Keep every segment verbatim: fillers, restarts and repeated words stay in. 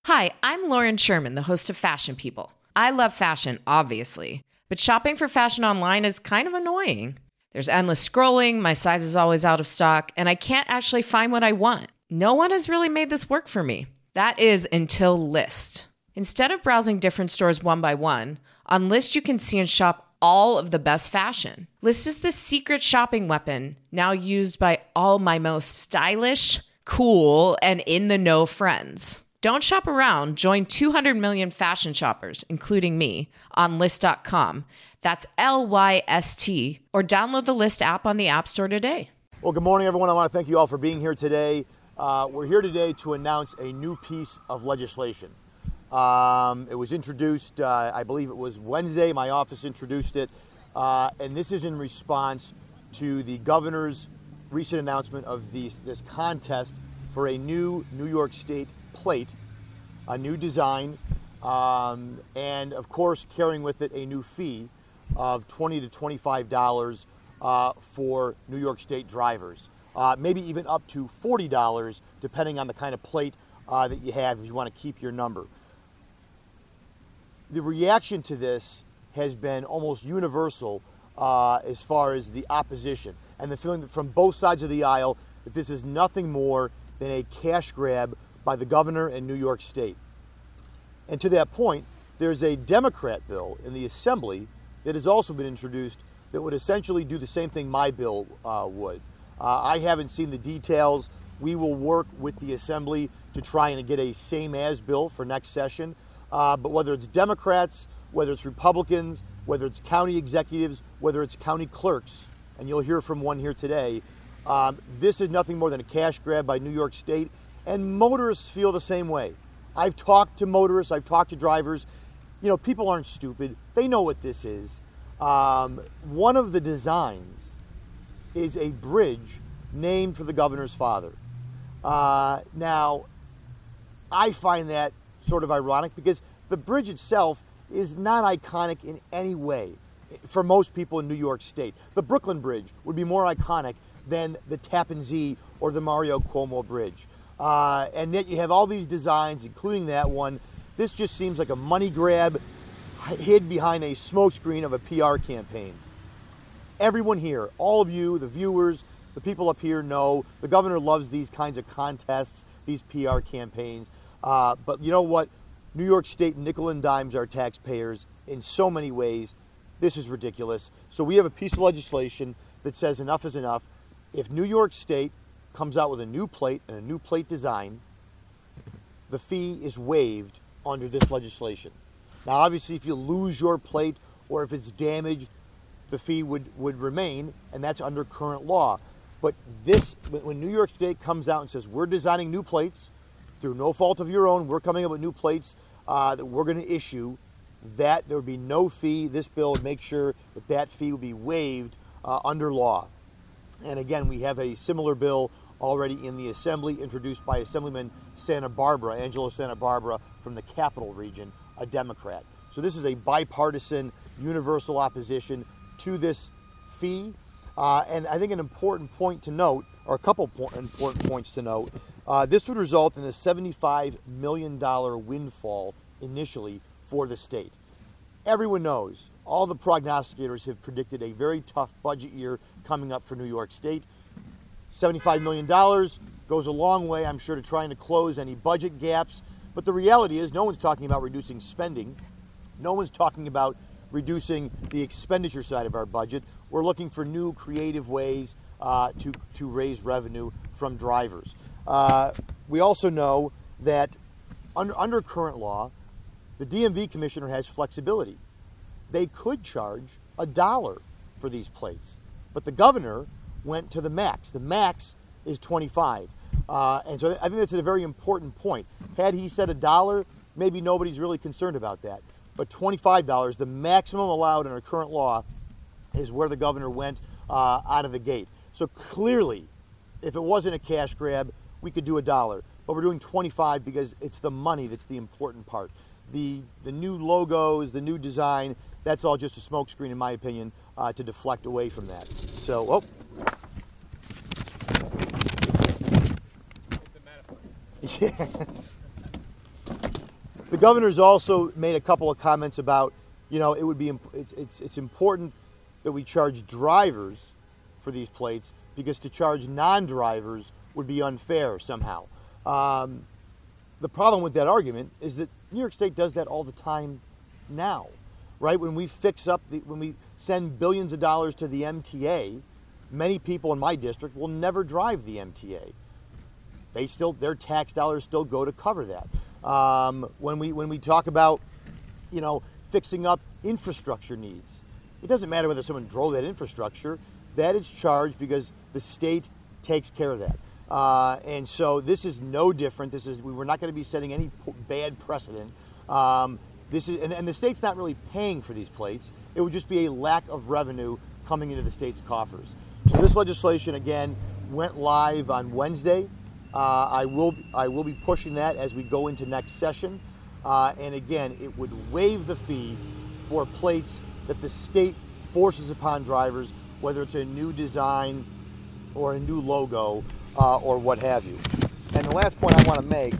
Hi, I'm Lauren Sherman, the host of Fashion People. I love fashion, obviously, but shopping for fashion online is kind of annoying. There's endless scrolling, my size is always out of stock, and I can't actually find what I want. No one has really made this work for me. That is until Lyst. Instead of browsing different stores one by one, on Lyst you can see and shop all of the best fashion. Lyst is the secret shopping weapon now used by all my most stylish, cool, and in-the-know friends. Don't shop around. Join two hundred million fashion shoppers, including me, on Lyst dot com. That's L Y S T, or download the Lyst app on the App Store today. Well, good morning, everyone. I want to thank you all for being here today. Uh, we're here today to announce a new piece of legislation. Um, it was introduced, uh, I believe it was Wednesday. My office introduced it. Uh, and this is in response to the governor's recent announcement of these, this contest for a new New York State plate, a new design, um, and of course carrying with it a new fee of twenty to twenty-five dollars uh, for New York State drivers. Uh, maybe even up to forty dollars depending on the kind of plate uh, that you have if you want to keep your number. The reaction to this has been almost universal uh, as far as the opposition and the feeling that from both sides of the aisle that this is nothing more than a cash grab by the governor in New York State. And to that point, there's a Democrat bill in the Assembly that has also been introduced that would essentially do the same thing my bill uh, would. Uh, I haven't seen the details. We will work with the Assembly to try and get a same-as bill for next session. Uh, but whether it's Democrats, whether it's Republicans, whether it's county executives, whether it's county clerks, and you'll hear from one here today, um, this is nothing more than a cash grab by New York State. And motorists feel the same way. I've talked to motorists, I've talked to drivers. You know, people aren't stupid. They know what this is. Um, one of the designs is a bridge named for the governor's father. Uh, now, I find that sort of ironic because the bridge itself is not iconic in any way for most people in New York State. The Brooklyn Bridge would be more iconic than the Tappan Zee or the Mario Cuomo Bridge. Uh, and yet you have all these designs, including that one. This just seems like a money grab hid behind a smokescreen of a P R campaign. Everyone here, all of you, the viewers, the people up here know the governor loves these kinds of contests, these P R campaigns. Uh, but you know what? New York State nickel and dimes our taxpayers in so many ways. This is ridiculous. So we have a piece of legislation that says enough is enough. If New York State comes out with a new plate and a new plate design, the fee is waived under this legislation. Now, obviously, if you lose your plate or if it's damaged, the fee would, would remain, and that's under current law. But this, when New York State comes out and says, we're designing new plates, through no fault of your own, we're coming up with new plates uh, that we're going to issue, that there would be no fee. This bill would make sure that that fee would be waived uh, under law. And again, we have a similar bill already in the Assembly, introduced by Assemblyman Santa Barbara, Angelo Santa Barbara, from the Capital Region, a Democrat. So this is a bipartisan, universal opposition to this fee. Uh, and I think an important point to note, or a couple po- important points to note, uh, this would result in a seventy-five million dollars windfall initially for the state. Everyone knows, all the prognosticators have predicted a very tough budget year coming up for New York State. seventy-five million dollars goes a long way, I'm sure, to trying to close any budget gaps. But the reality is no one's talking about reducing spending. No one's talking about reducing the expenditure side of our budget. We're looking for new creative ways uh, to, to raise revenue from drivers. Uh, we also know that under, under current law, the D M V commissioner has flexibility. They could charge a dollar for these plates, but the governor went to the max. The max is twenty-five. Uh, and so I think that's a very important point. Had he said a dollar, maybe nobody's really concerned about that. But twenty-five dollars, the maximum allowed under current law, is where the governor went uh, out of the gate. So clearly, if it wasn't a cash grab, we could do a dollar. But we're doing twenty-five because it's the money that's the important part. The, the new logos, the new design, that's all just a smokescreen, in my opinion, uh, to deflect away from that. So, oh. It's a metaphor. Yeah. The governor's also made a couple of comments about, you know, it would be it's it's it's important that we charge drivers for these plates because to charge non-drivers would be unfair somehow. Um, the problem with that argument is that New York State does that all the time now, right? When we fix up the, when we send billions of dollars to the M T A, many people in my district will never drive the M T A. They still, their tax dollars still go to cover that. Um, when we when we talk about, you know, fixing up infrastructure needs, it doesn't matter whether someone drove that infrastructure. That is charged because the state takes care of that. Uh, and so this is no different. This is we we're not going to be setting any bad precedent. Um, this is and, and the state's not really paying for these plates. It would just be a lack of revenue coming into the state's coffers. So this legislation again went live on Wednesday. Uh, I will I will be pushing that as we go into next session. Uh, and again, it would waive the fee for plates that the state forces upon drivers, whether it's a new design or a new logo uh, or what have you. And the last point I want to make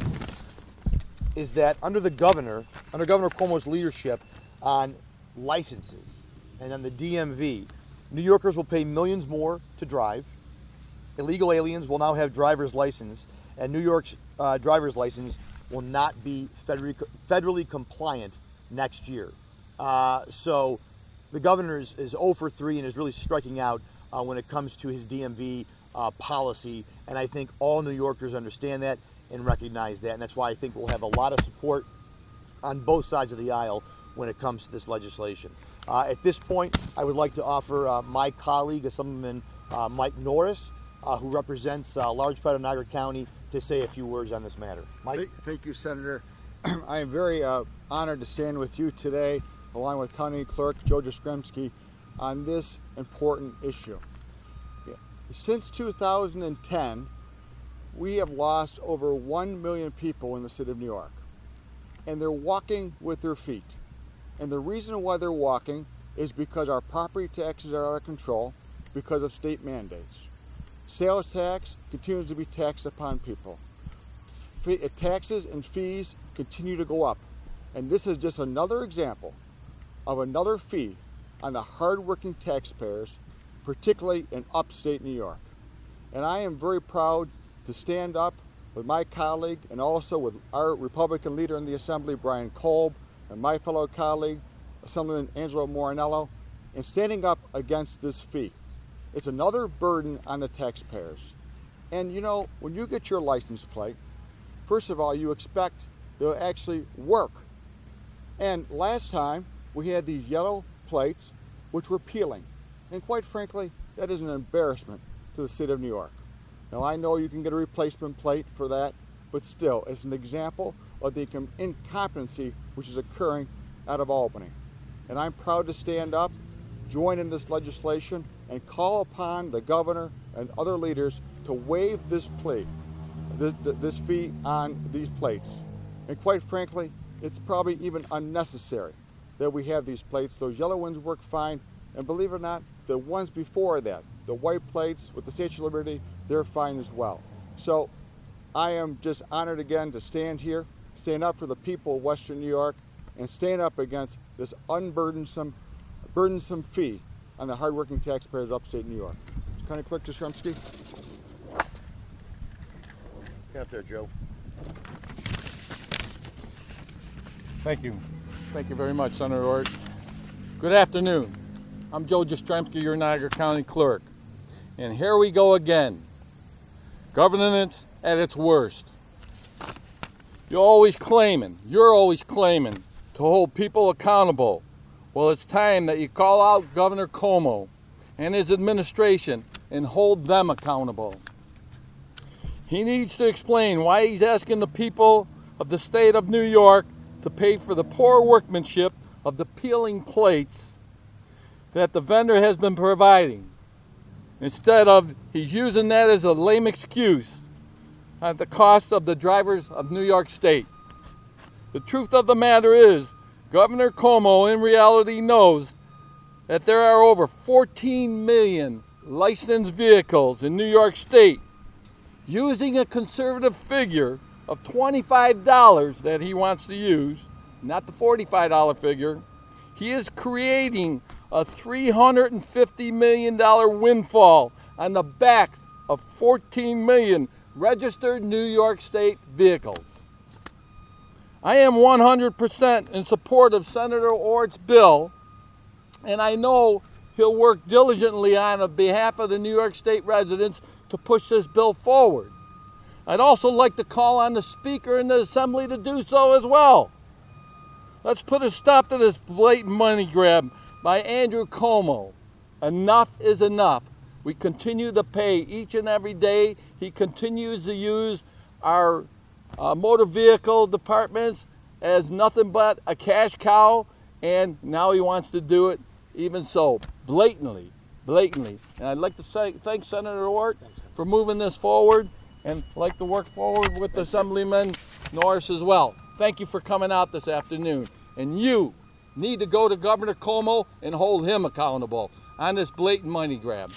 is that under the governor, under Governor Cuomo's leadership on licenses and on the D M V, New Yorkers will pay millions more to drive. Illegal aliens will now have driver's license, and New York's uh, driver's license will not be federally, federally compliant next year. Uh, so the governor is, is zero for three and is really striking out uh, when it comes to his D M V uh, policy, and I think all New Yorkers understand that and recognize that, and that's why I think we'll have a lot of support on both sides of the aisle when it comes to this legislation. Uh, at this point, I would like to offer uh, my colleague, Assemblyman uh, Mike Norris, Uh, who represents uh, large part of Niagara County, to say a few words on this matter. Mike? Thank, thank you, Senator. I am very uh, honored to stand with you today, along with County Clerk Joe Jastrzemski, on this important issue. Yeah. Since two thousand ten, we have lost over one million people in the city of New York, and they're walking with their feet. And the reason why they're walking is because our property taxes are out of control because of state mandates. Sales tax continues to be taxed upon people. Taxes and fees continue to go up. And this is just another example of another fee on the hardworking taxpayers, particularly in upstate New York. And I am very proud to stand up with my colleague and also with our Republican leader in the Assembly, Brian Kolb, and my fellow colleague, Assemblyman Angelo Morinello, in standing up against this fee. It's another burden on the taxpayers. And you know, when you get your license plate, first of all, you expect they'll actually work. And last time, we had these yellow plates which were peeling. And quite frankly, that is an embarrassment to the city of New York. Now, I know you can get a replacement plate for that, but still, it's an example of the incompetency which is occurring out of Albany. And I'm proud to stand up, join in this legislation, and call upon the governor and other leaders to waive this plea, this, this fee on these plates. And quite frankly, it's probably even unnecessary that we have these plates. Those yellow ones work fine, and believe it or not, the ones before that, the white plates with the Statue of Liberty, they're fine as well. So I am just honored again to stand here, stand up for the people of Western New York, and stand up against this unburdensome, burdensome fee on the hardworking taxpayers of upstate New York. County Clerk Jastrzemski. Get up there, Joe. Thank you. Thank you very much, Senator Ort. Good afternoon. I'm Joe Jastrzemski, your Niagara County Clerk. And here we go again. Governance at its worst. You're always claiming, you're always claiming to hold people accountable. Well, it's time that you call out Governor Cuomo and his administration and hold them accountable. He needs to explain why he's asking the people of the state of New York to pay for the poor workmanship of the peeling plates that the vendor has been providing. Instead of, he's using that as a lame excuse at the cost of the drivers of New York State. The truth of the matter is, Governor Cuomo in reality knows that there are over fourteen million licensed vehicles in New York State. Using a conservative figure of twenty-five dollars that he wants to use, not the forty-five dollar figure, he is creating a three hundred fifty million dollars windfall on the backs of fourteen million registered New York State vehicles. I am one hundred percent in support of Senator Ort's bill, and I know he'll work diligently on behalf of the New York State residents to push this bill forward. I'd also like to call on the Speaker in the Assembly to do so as well. Let's put a stop to this blatant money grab by Andrew Cuomo. Enough is enough. We continue to pay each and every day. He continues to use our uh, motor vehicle departments as nothing but a cash cow, and now he wants to do it even so, blatantly, blatantly. And I'd like to say, thank Senator Ort for moving this forward, and I'd like to work forward with Assemblyman Norris as well. Thank you for coming out this afternoon. And you need to go to Governor Cuomo and hold him accountable on this blatant money grab.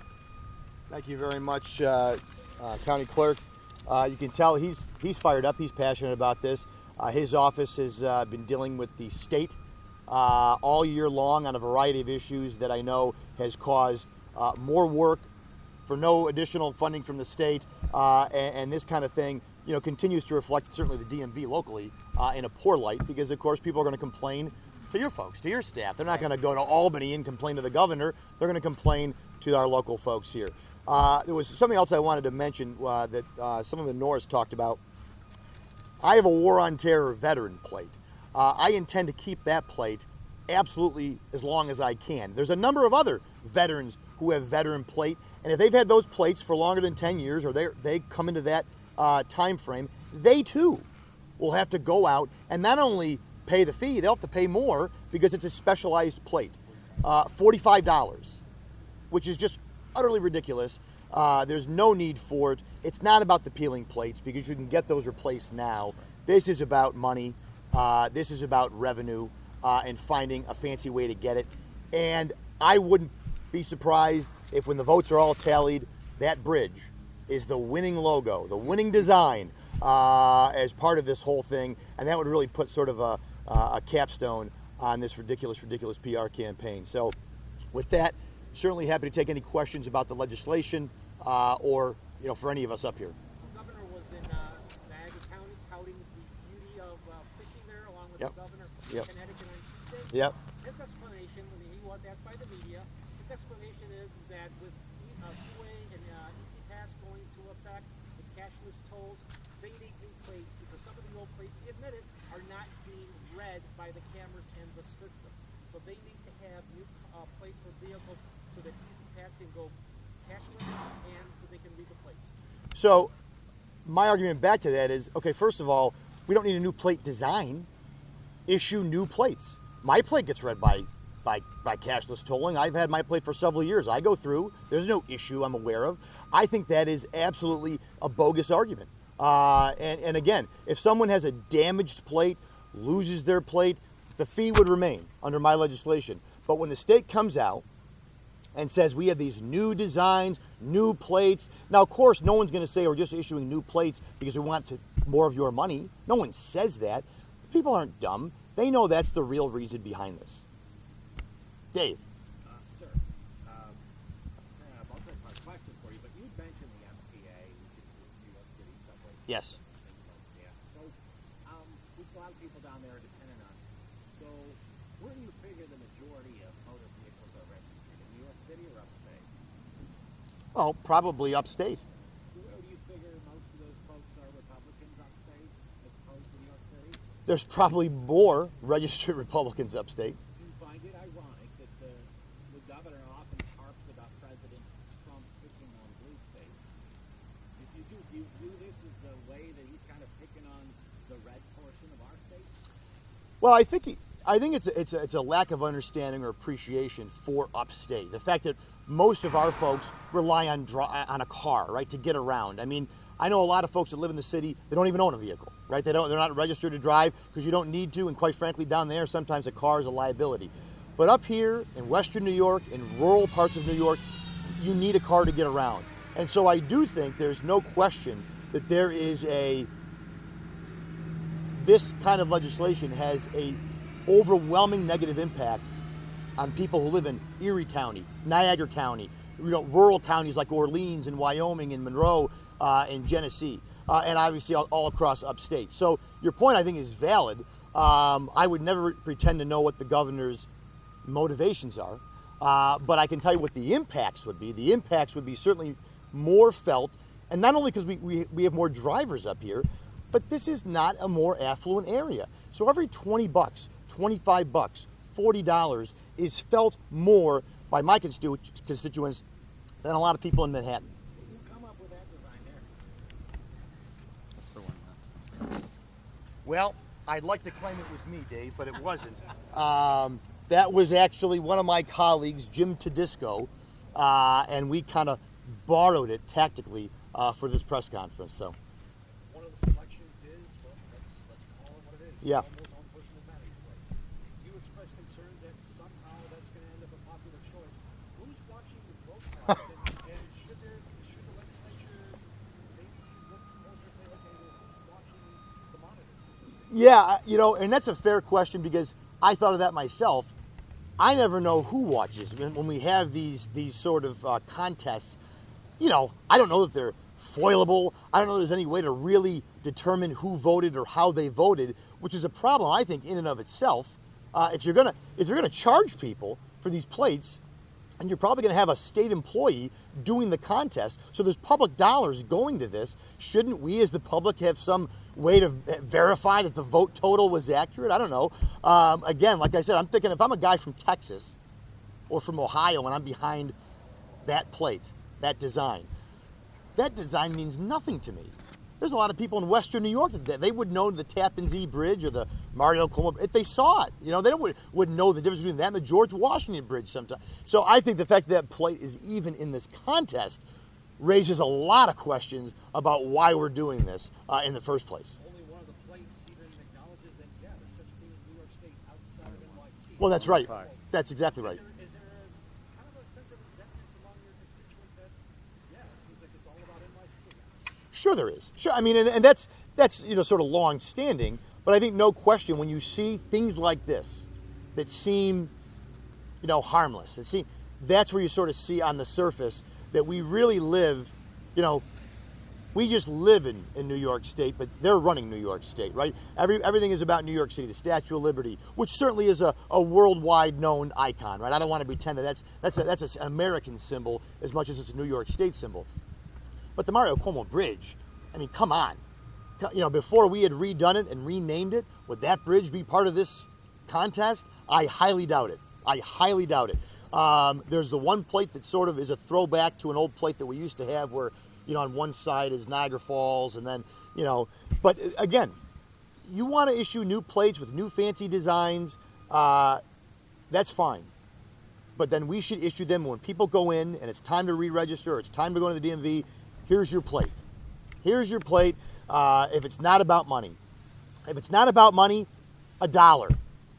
Thank you very much, uh, uh, County Clerk. Uh, you can tell he's he's fired up. He's passionate about this. Uh, his office has uh, been dealing with the state uh, all year long on a variety of issues that I know has caused uh, more work for no additional funding from the state, uh, and, and this kind of thing, you know, continues to reflect certainly the D M V locally uh, in a poor light, because of course people are going to complain to your folks, to your staff. They're not going to go to Albany and complain to the governor. They're going to complain to our local folks here. Uh, there was something else I wanted to mention uh, that uh, some of the Norris talked about. I have a War on Terror veteran plate. Uh, I intend to keep that plate absolutely as long as I can. There's a number of other veterans who have veteran plate, and if they've had those plates for longer than ten years, or they they come into that uh, time frame, they too will have to go out and not only pay the fee, they'll have to pay more because it's a specialized plate, uh, forty-five dollars, which is just utterly ridiculous. Uh, there's no need for it. It's not about the peeling plates, because you can get those replaced now. This is about money. Uh, this is about revenue uh, and finding a fancy way to get it. And I wouldn't be surprised if when the votes are all tallied, that bridge is the winning logo, the winning design uh, as part of this whole thing. And that would really put sort of a, uh, a capstone on this ridiculous, ridiculous P R campaign. So with that, certainly happy to take any questions about the legislation uh, or, you know, for any of us up here. The governor was in uh, Niagara County touting the beauty of uh, fishing there, along with Yep. the governor from Yep. Connecticut on Tuesday. Yep. His explanation, when he was asked by the media, his explanation is that with uh, Q A and uh, Easy Pass going into effect, with cashless tolls, they need new plates, because some of the old plates, he admitted, are not being read by the cameras and the system. So they need to have new uh, plates for vehicles so that Easy Pass can go cashless and so they can read the plates. So my argument back to that is, okay, first of all, we don't need a new plate design. Issue new plates. My plate gets read by, by, by cashless tolling. I've had my plate for several years. I go through. There's no issue I'm aware of. I think that is absolutely a bogus argument. Uh, and, and again, if someone has a damaged plate, loses their plate, the fee would remain under my legislation. But when the state comes out and says we have these new designs, new plates. Now, of course, no one's going to say we're just issuing new plates because we want to, more of your money. No one says that. People aren't dumb. They know that's the real reason behind this. Dave. Uh, sir, um, uh, multi-part question for you, but you mentioned the M T A, which is the New York City subway. Yes. Yeah. So, um, there's a lot of people down there are dependent on it. So, where do you figure the majority of motor vehicles are registered? In New York City or upstate? Well, probably upstate. Where do you figure most of those folks are Republicans upstate as opposed to New York City? There's probably more registered Republicans upstate. Do you find it ironic that the, the governor often harps about President Trump picking on blue states? If you do, do you view this as the way that he's kind of picking on the red portion of our state? Well, I think he, I think it's a, it's a, it's a lack of understanding or appreciation for upstate. The fact that most of our folks rely on dri- on a car, right, to get around. I mean, I know a lot of folks that live in the city, they don't even own a vehicle, right? They don't, they're not registered to drive because you don't need to, and quite frankly, down there, sometimes a car is a liability. But up here in Western New York, in rural parts of New York, you need a car to get around. And so I do think there's no question that there is a this kind of legislation has a overwhelming negative impact on people who live in Erie County, Niagara County, you know, rural counties like Orleans and Wyoming and Monroe uh, and Genesee, uh, and obviously all, all across upstate. So your point, I think, is valid. Um, I would never pretend to know what the governor's motivations are, uh, but I can tell you what the impacts would be. The impacts would be certainly more felt, and not only because we, we, we have more drivers up here, but this is not a more affluent area. So every twenty bucks, twenty-five bucks, forty dollars is felt more by my constitu- constituents than a lot of people in Manhattan. Who come up with that design there? That's the one. Well, I'd like to claim it was me, Dave, but it wasn't. Um, that was actually one of my colleagues, Jim Tedisco, uh, and we kind of borrowed it tactically uh, for this press conference. So, One of the selections is, well, let's, let's call it what it is. Yeah. It's almost on personal vantage plate. You express concerns that somehow that's going to end up a popular choice. Who's watching the vote count, and, and should there, should the legislature maybe look closer and say, okay, well, who's watching the monitors? yeah, you know, and that's a fair question because I thought of that myself. I never know who watches when, when we have these these sort of uh, contests. You know, I don't know if they're foilable. I don't know if there's any way to really determine who voted or how they voted, which is a problem, I think, in and of itself. Uh, if you're gonna if you're gonna charge people for these plates, and you're probably gonna have a state employee doing the contest, so there's public dollars going to this. Shouldn't we, as the public, have some way to verify that the vote total was accurate? I don't know. Um, again, like I said, I'm thinking if I'm a guy from Texas or from Ohio and I'm behind that plate, that design, that design means nothing to me. There's a lot of people in Western New York that they would know the Tappan Zee Bridge or the Mario Cuomo if they saw it. You know, they don't, would, wouldn't know the difference between that and the George Washington Bridge sometimes. So I think the fact that that plate is even in this contest raises a lot of questions about why we're doing this uh, in the first place. Only one of the plates even acknowledges that, yeah, there's such a thing as New York State outside of N Y C. Well, that's right. That's exactly right. Is there, is there a, kind of a sense of resentment among your constituents that, yeah, it seems like it's all about N Y C again? Sure, there is. Sure, I mean, and, and that's that's you know sort of long standing. But I think no question when you see things like this that seem, you know, harmless. That seem that's where you sort of see on the surface that we really live, you know, we just live in, in New York State, but they're running New York State, right? Every, everything is about New York City, the Statue of Liberty, which certainly is a, a worldwide known icon, right? I don't want to pretend that that's, that's, a, that's an American symbol as much as it's a New York State symbol. But the Mario Cuomo Bridge, I mean, come on. You know, before we had redone it and renamed it, would that bridge be part of this contest? I highly doubt it. I highly doubt it. Um, there's the one plate that sort of is a throwback to an old plate that we used to have where, you know, on one side is Niagara Falls and then, you know, but again, you want to issue new plates with new fancy designs, uh, that's fine. But then we should issue them when people go in and it's time to re-register or it's time to go to the D M V, here's your plate. Here's your plate uh, if it's not about money. If it's not about money, a dollar.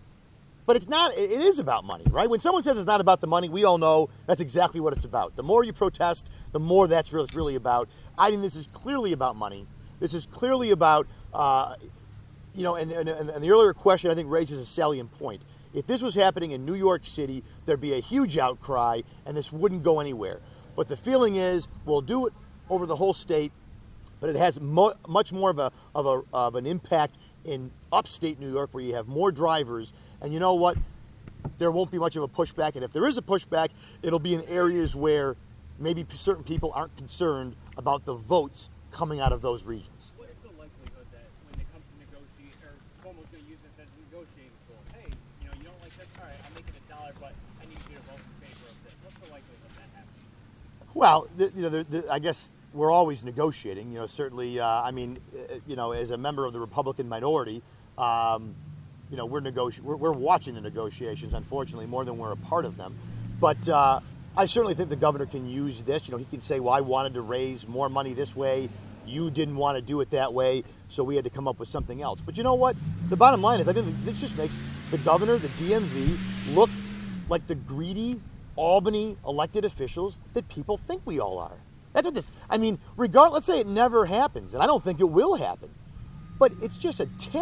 But it's not, it is about money, right? When someone says it's not about the money, we all know that's exactly what it's about. The more you protest, the more that's really, really about. I think this is clearly about money. This is clearly about, uh, you know, and, and, and the earlier question I think raises a salient point. If this was happening in New York City, there'd be a huge outcry and this wouldn't go anywhere. But the feeling is we'll do it over the whole state, but it has mo- much more of, a, of, a, of an impact in upstate New York where you have more drivers. And you know what? There won't be much of a pushback. And if there is a pushback, it'll be in areas where maybe certain people aren't concerned about the votes coming out of those regions. What's the likelihood that when it comes to negotiate, or Cuomo's going to use this as a negotiating tool? Hey, you know, you don't like this? All right, I'll make it a dollar, but I need you to vote in favor of this. What's the likelihood of that happening? Well, the, you know, the, the, I guess we're always negotiating. You know, certainly, uh, I mean, uh, you know, as a member of the Republican minority, um, you know, we're, negoti- we're we're watching the negotiations, unfortunately, more than we're a part of them. But uh, I certainly think the governor can use this. You know, he can say, well, I wanted to raise more money this way. You didn't want to do it that way, so we had to come up with something else. But you know what? The bottom line is I think this just makes the governor, the D M V, look like the greedy Albany elected officials that people think we all are. That's what this, I mean, regardless, let's say it never happens, and I don't think it will happen. But it's just a terror.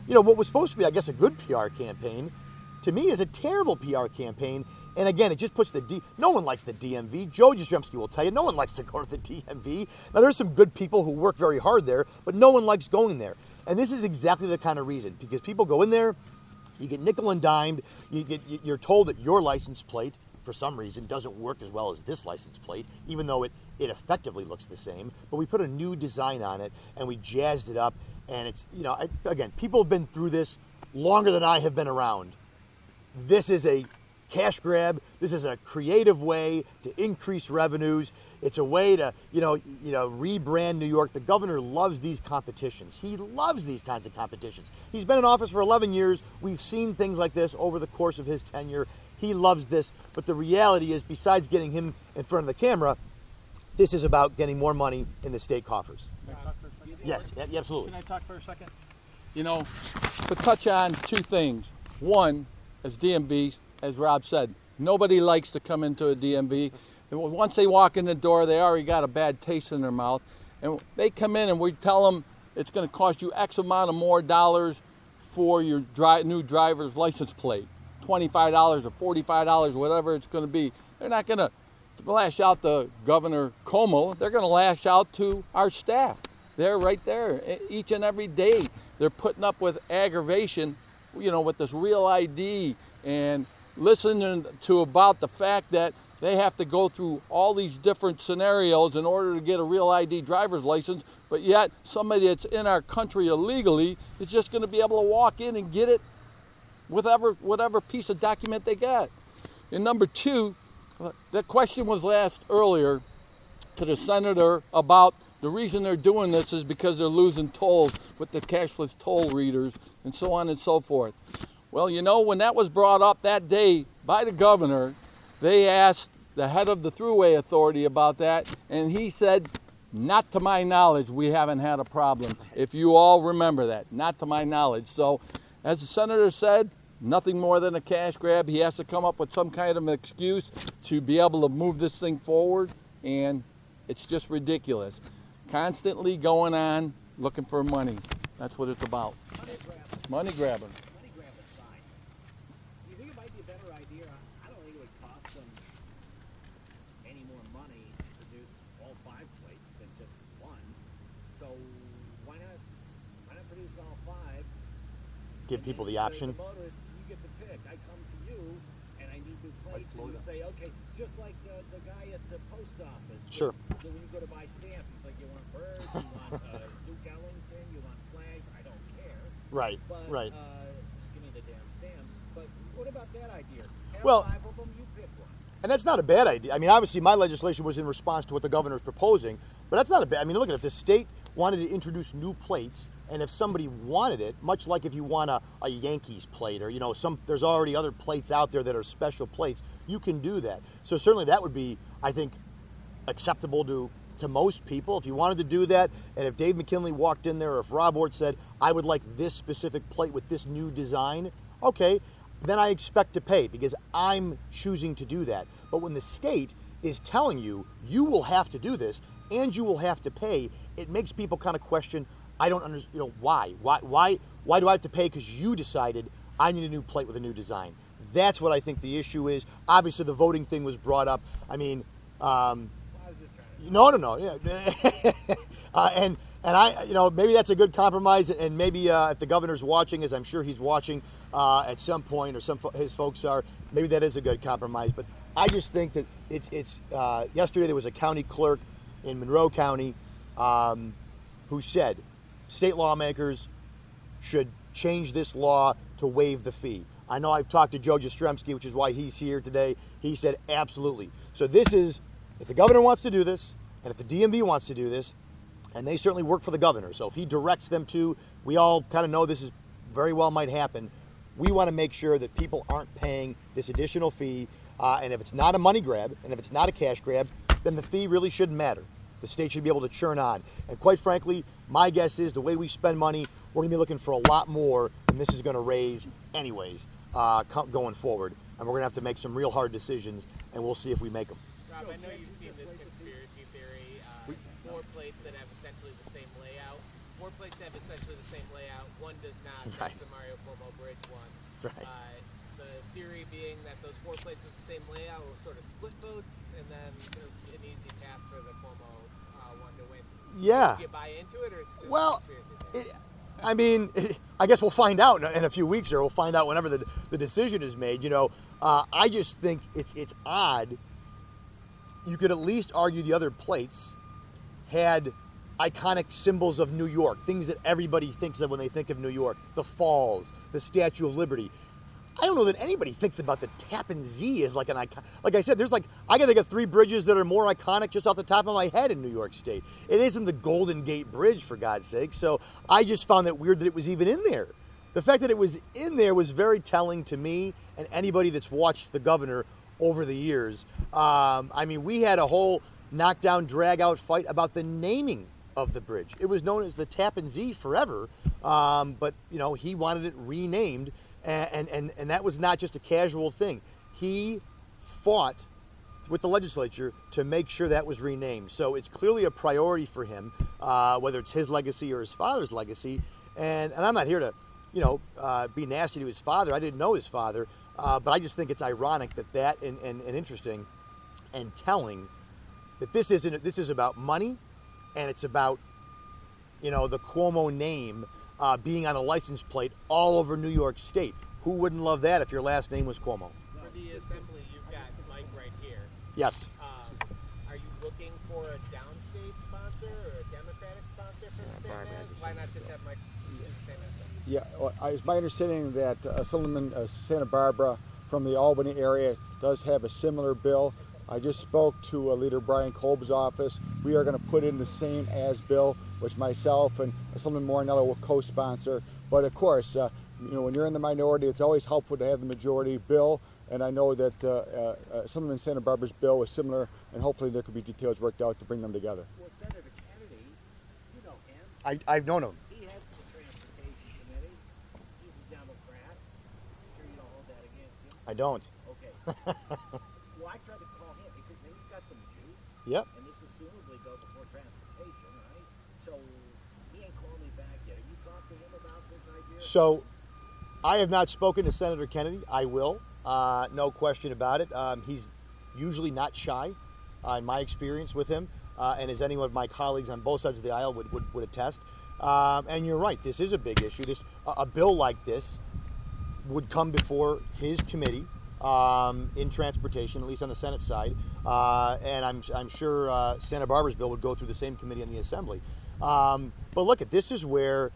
you know, what was supposed to be, I guess, a good P R campaign, to me is a terrible P R campaign. And again, it just puts the D. No one likes the D M V. Joe Jastrzemski will tell you, no one likes to go to the D M V. Now, there's some good people who work very hard there, but no one likes going there. And this is exactly the kind of reason, because people go in there, you get nickel and dimed, you get, you're told that your license plate, for some reason, doesn't work as well as this license plate, even though it, it effectively looks the same. But we put a new design on it, and we jazzed it up. And it's, you know, I, again, people have been through this longer than I have been around. This is a cash grab. This is a creative way to increase revenues. It's a way to, you know, you know, rebrand New York. The governor loves these competitions. He loves these kinds of competitions. He's been in office for eleven years. We've seen things like this over the course of his tenure. He loves this. But the reality is, besides getting him in front of the camera, this is about getting more money in the state coffers. Can I talk for a second? Yes, yeah, absolutely. Can I talk for a second? You know, to touch on two things. One, as D M Vs, as Rob said, nobody likes to come into a D M V. And once they walk in the door, they already got a bad taste in their mouth. And they come in and we tell them it's going to cost you X amount of more dollars for your dri- new driver's license plate. twenty-five dollars or forty-five dollars, whatever it's going to be. They're not going to lash out to Governor Cuomo. They're going to lash out to our staff. They're right there each and every day. They're putting up with aggravation, you know, with this real I D and listening to about the fact that they have to go through all these different scenarios in order to get a real I D driver's license, but yet somebody that's in our country illegally is just going to be able to walk in and get it with whatever, whatever piece of document they got. And number two, the question was asked earlier to the senator about the reason they're doing this is because they're losing tolls with the cashless toll readers and so on and so forth. Well, you know, when that was brought up that day by the governor, they asked the head of the Thruway Authority about that, and he said, not to my knowledge, we haven't had a problem. If you all remember that, not to my knowledge. So, as the senator said, nothing more than a cash grab. He has to come up with some kind of an excuse to be able to move this thing forward, and it's just ridiculous. Constantly going on, looking for money. That's what it's about. Money grabbing. Money grabbing. Money grabbing sign. Do you think it might be a better idea? I don't think it would cost them any more money to produce all five plates than just one. So why not? Why not produce all five? Give people the The- option. The motorist, you get to pick. I come to you, and I need new plates, and you say, okay, just like the, the guy at the post office. Sure. So when you go to buy stamps, it's like, you want birds, you want uh, Duke Ellington, you want flags. I don't care. Right, But, right. Uh, just give me the damn stamps. But what about that idea? Have Well- five of them, you pick one. And that's not a bad idea. I mean, obviously, my legislation was in response to what the governor is proposing, but that's not a bad. I mean, look at it. If the state wanted to introduce new plates, and if somebody wanted it, much like if you want a, a Yankees plate, or you know, some there's already other plates out there that are special plates, you can do that. So certainly that would be, I think, acceptable to to most people if you wanted to do that. And if Dave McKinley walked in there, or if Rob Ortt said, I would like this specific plate with this new design, okay, then I expect to pay because I'm choosing to do that. But when the state is telling you, you will have to do this and you will have to pay, it makes people kind of question, I don't understand, you know, why? Why, why, why do I have to pay because you decided I need a new plate with a new design? That's what I think the issue is. Obviously, the voting thing was brought up. I mean, um, no, no, no. Yeah. uh, and and I, you know, maybe that's a good compromise. And maybe uh, if the governor's watching, as I'm sure he's watching uh, at some point, or some fo- his folks are, maybe that is a good compromise. But I just think that it's it's. Uh, yesterday there was a county clerk in Monroe County um, who said state lawmakers should change this law to waive the fee. I know I've talked to Joe Jastrzemski, which is why he's here today. He said absolutely. So this is, if the governor wants to do this, and if the D M V wants to do this, and they certainly work for the governor, so if he directs them to, we all kind of know this is very well might happen. We want to make sure that people aren't paying this additional fee, uh, and if it's not a money grab, and if it's not a cash grab, then the fee really shouldn't matter. The state should be able to churn on. And quite frankly, my guess is the way we spend money, we're going to be looking for a lot more than this is going to raise anyways uh, going forward. And we're going to have to make some real hard decisions, and we'll see if we make them. Rob, I know you've seen this conspiracy theory, uh, four plates that have essentially the same layout. four plates have essentially the same layout. One does not. Right. That's the Mario Cuomo Bridge one. Right. Uh, the theory being that those four plates with the same layout will sort of split votes, and then there's an easy path for the Cuomo uh, one to win. Yeah. Do you buy into it, or is it just Well, conspiracy? it, I mean, I guess we'll find out in a few weeks, or we'll find out whenever the, the decision is made. You know, uh, I just think it's it's odd. You could at least argue the other plates had iconic symbols of New York, things that everybody thinks of when they think of New York. The Falls, the Statue of Liberty. I don't know that anybody thinks about the Tappan Zee as like an icon. Like I said, there's like, I can think of three bridges that are more iconic just off the top of my head in New York State. It isn't the Golden Gate Bridge, for God's sake. So I just found it weird that it was even in there. The fact that it was in there was very telling to me and anybody that's watched The Governor over the years. Um, I mean, we had a whole knockdown, drag-out fight about the naming of the bridge. It was known as the Tappan Zee forever, um, but, you know, he wanted it renamed. And, and, and that was not just a casual thing. He fought with the legislature to make sure that was renamed. So it's clearly a priority for him, uh, whether it's his legacy or his father's legacy. And, and I'm not here to, you know, uh, be nasty to his father. I didn't know his father. Uh, but I just think it's ironic that that and, and, and interesting and telling that this isn't, this is about money, and it's about, you know, the Cuomo name Uh, being on a license plate all over New York State. Who wouldn't love that if your last name was Cuomo? For the assembly, you've got Mike right here. Yes. Um, are you looking for a downstate sponsor or a Democratic sponsor for the Senate? Why not just have Mike do the same as them? Yeah, well, it's my understanding that uh, Assemblyman uh, Santa Barbara from the Albany area does have a similar bill. I just spoke to uh, Leader Brian Kolb's office. We are going to put in the same as bill, which myself and Assemblyman Morinello will co-sponsor. But of course, uh, you know, when you're in the minority, it's always helpful to have the majority bill. And I know that uh, uh, Assemblyman Santa Barbara's bill is similar, and hopefully there could be details worked out to bring them together. Well, Senator Kennedy, you know him. I, I've known him. He heads the Transportation Committee. He's a Democrat. I'm sure you don't hold that against him. I don't. Okay. Well, I tried to call him because maybe he's got some juice. Yep. And this assumably go before transportation, right? So he ain't called me back yet. Have you talked to him about this idea? So I have not spoken to Senator Kennedy. I will. Uh, no question about it. Um, he's usually not shy, uh, in my experience with him, uh, and as any of my colleagues on both sides of the aisle would, would, would attest. Um, and you're right, this is a big issue. This a, a bill like this would come before his committee um, in transportation, at least on the Senate side, uh, and I'm, I'm sure uh, Santa Barbara's bill would go through the same committee in the Assembly. Um, but look, at this is where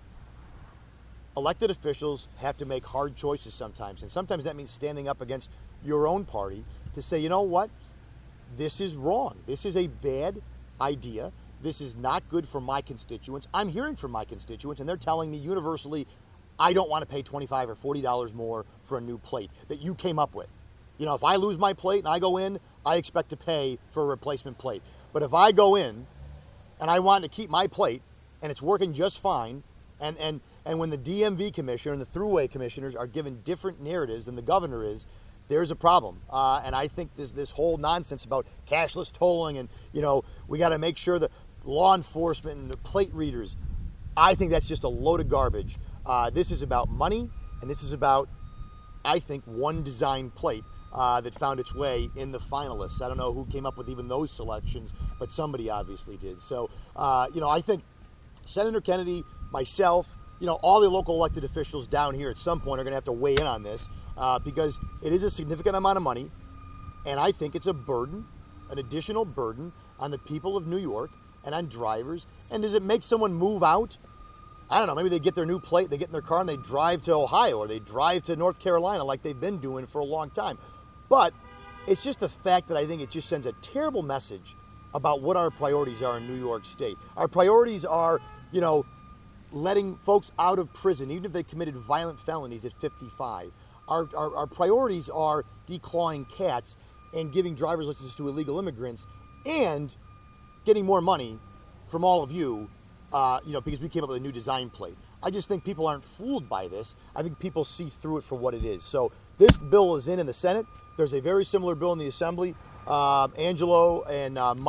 elected officials have to make hard choices sometimes, and sometimes that means standing up against your own party to say, you know what, this is wrong. This is a bad idea. This is not good for my constituents. I'm hearing from my constituents, and they're telling me universally, I don't want to pay twenty-five dollars or forty dollars more for a new plate that you came up with. You know, if I lose my plate and I go in, I expect to pay for a replacement plate. But if I go in and I want to keep my plate and it's working just fine, and, and, and when the D M V commissioner and the Thruway commissioners are given different narratives than the governor is, there's a problem. Uh, and I think this this whole nonsense about cashless tolling and, you know, we got to make sure that law enforcement and the plate readers, I think that's just a load of garbage. Uh, this is about money, and this is about, I think, one design plate uh, that found its way in the finalists. I don't know who came up with even those selections, but somebody obviously did. So, uh, you know, I think Senator Kennedy, myself, you know, all the local elected officials down here at some point are going to have to weigh in on this uh, because it is a significant amount of money, and I think it's a burden, an additional burden on the people of New York and on drivers. And does it make someone move out? I don't know, maybe they get their new plate, they get in their car and they drive to Ohio or they drive to North Carolina like they've been doing for a long time. But it's just the fact that I think it just sends a terrible message about what our priorities are in New York State. Our priorities are, you know, letting folks out of prison, even if they committed violent felonies at fifty-five. Our, our, our priorities are declawing cats and giving driver's licenses to illegal immigrants and getting more money from all of you, uh, you know, because we came up with a new design plate. I just think people aren't fooled by this. I think people see through it for what it is. So this bill is in in the Senate. There's a very similar bill in the Assembly. Uh, Angelo and uh, Mike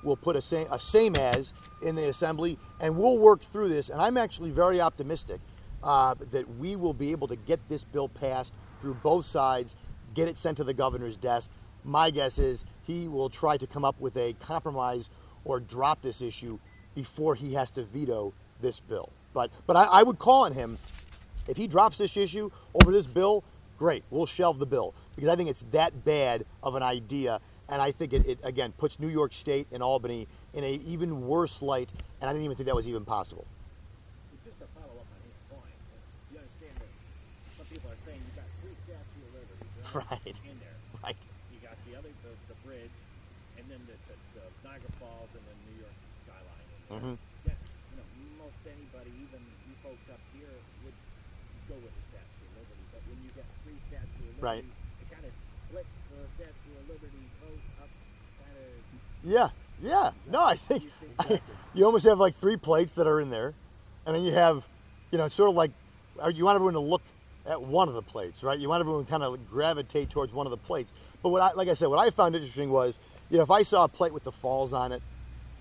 we'll put a same, a same as in the assembly, and we'll work through this. And I'm actually very optimistic uh, that we will be able to get this bill passed through both sides, get it sent to the governor's desk. My guess is he will try to come up with a compromise or drop this issue before he has to veto this bill. But but I, I would call on him, if he drops this issue over this bill, great, we'll shelve the bill, because I think it's that bad of an idea, and I think it, it again, puts New York State and Albany in an even worse light, and I didn't even think that was even possible. Just to follow up on his point, you understand that some people are saying you've got three Statue of Liberty Right. in there. Right. You got the other, the, the bridge, and then the, the, the Niagara Falls and the New York skyline. Mm-hmm. Yeah, you know, most anybody, even you folks up here, would go with the Statue of Liberty. But when you get three Statue of Liberty, Right. it kind of splits the Statue of Liberty vote up, kind of. Yeah, yeah. No, I think you almost have like three plates that are in there, and then you have, you know, it's sort of like, you want everyone to look at one of the plates, right? You want everyone to kind of gravitate towards one of the plates. But what I, like I said, what I found interesting was, you know, if I saw a plate with the falls on it,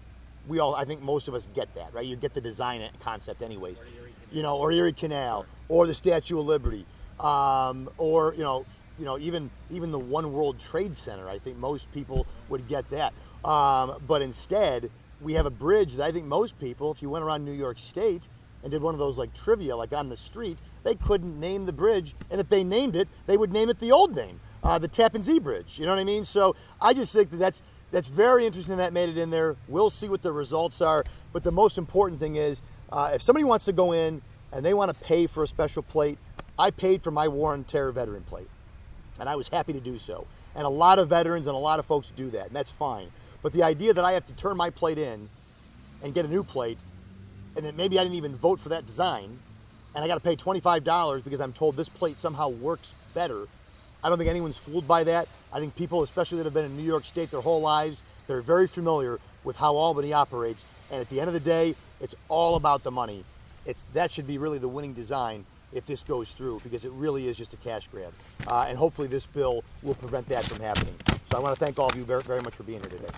we all, I think most of us get that, right? You get the design concept anyways. You know, or Erie Canal, or the Statue of Liberty, um, or, you know, you know, even even the One World Trade Center. I think most people would get that. Um, but instead, we have a bridge that I think most people, if you went around New York State and did one of those like trivia, like on the street, they couldn't name the bridge, and if they named it, they would name it the old name, uh, the Tappan Zee Bridge. You know what I mean? So I just think that that's that's very interesting that made it in there. We'll see what the results are, but the most important thing is, uh, if somebody wants to go in and they want to pay for a special plate, I paid for my War on Terror veteran plate, and I was happy to do so. And a lot of veterans and a lot of folks do that, and that's fine. But the idea that I have to turn my plate in and get a new plate, and that maybe I didn't even vote for that design, and I got to pay twenty-five dollars because I'm told this plate somehow works better, I don't think anyone's fooled by that. I think people, especially that have been in New York State their whole lives, they're very familiar with how Albany operates. And at the end of the day, it's all about the money. It's that should be really the winning design if this goes through, because it really is just a cash grab. Uh, and hopefully this bill will prevent that from happening. So I want to thank all of you very, very much for being here today.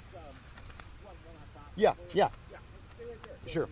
Yeah, yeah. Sure.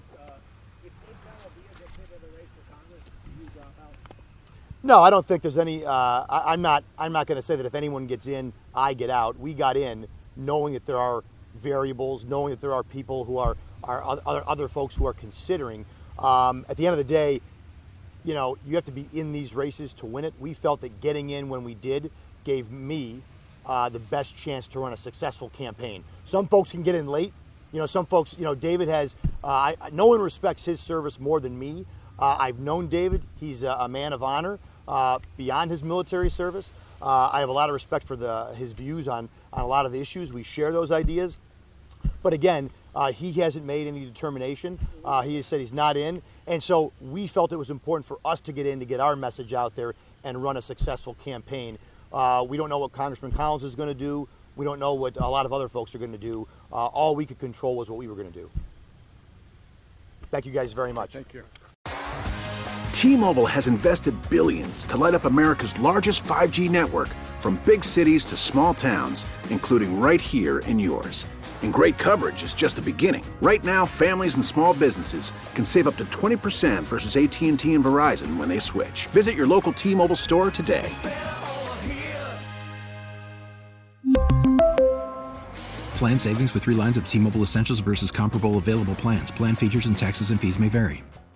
No, I don't think there's any. Uh, I, I'm not. I'm not going to say that if anyone gets in, I get out. We got in knowing that there are variables, knowing that there are people who are are other other folks who are considering. Um, at the end of the day, you know, you have to be in these races to win it. We felt that getting in when we did gave me uh, the best chance to run a successful campaign. Some folks can get in late. You know, some folks. You know, David has. Uh, I, no one respects his service more than me. Uh, I've known David. He's a, a man of honor. Uh, beyond his military service, uh, I have a lot of respect for the, his views on, on a lot of the issues. We share those ideas. But again, uh, he hasn't made any determination. Uh, he has said he's not in. And so we felt it was important for us to get in to get our message out there and run a successful campaign. Uh, we don't know what Congressman Collins is going to do. We don't know what a lot of other folks are going to do. Uh, all we could control was what we were going to do. Thank you guys very much. Thank you. T-Mobile has invested billions to light up America's largest five G network, from big cities to small towns, including right here in yours. And great coverage is just the beginning. Right now, families and small businesses can save up to twenty percent versus A T and T and Verizon when they switch. Visit your local T-Mobile store today. Plan savings with three lines of T-Mobile Essentials versus comparable available plans. Plan features and taxes and fees may vary.